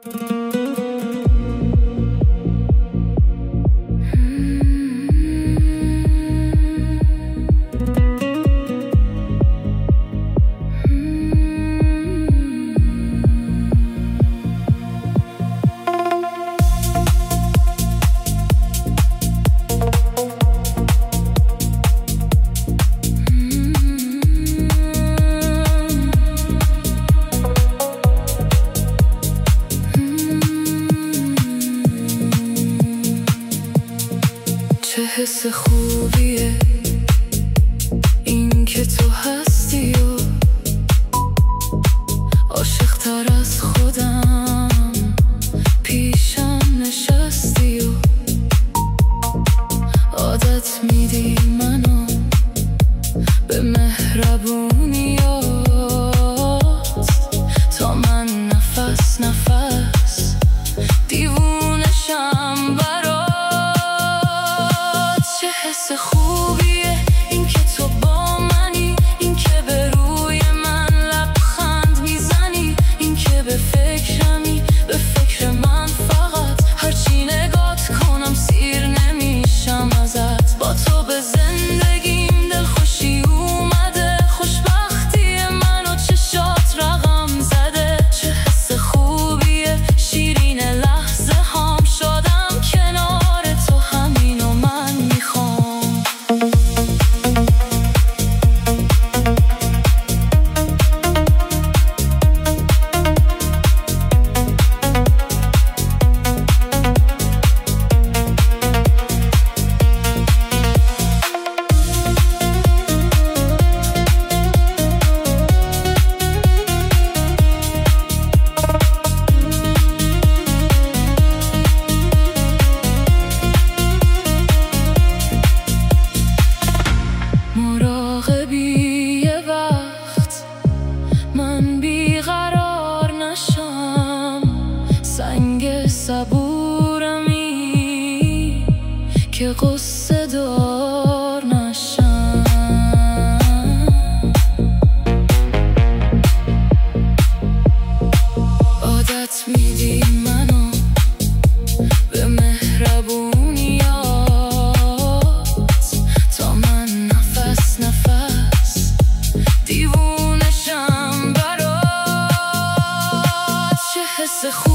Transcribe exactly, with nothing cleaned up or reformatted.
چه حس خوبیه این که تو هستی و عاشق تر از خودم پیشم نشستی و عادت میدی منو به مهربونیات تا من نفس نفس دیوونشم برات. چه حس خوبیه این که تو با منی، این که به روی من لبخند میزنی، این که به فکرمی، به فکر من فقط هرچی نگات کنم سیر نمیشم ازت. با تو به زندگیم دلخوشی اومده، خوشبختی منو چشات رقم زده. چه حس خوبیه شیرین لحظه هام، شدم کنار تو همینو من میخوام. مراقبی یه وقت من بیقرار نشم، سنگ صبورمی که قصه دار نشم. عادت میدی منو به مهربونیات تا من نفس نفس دیوونشم برات. چه حس خوب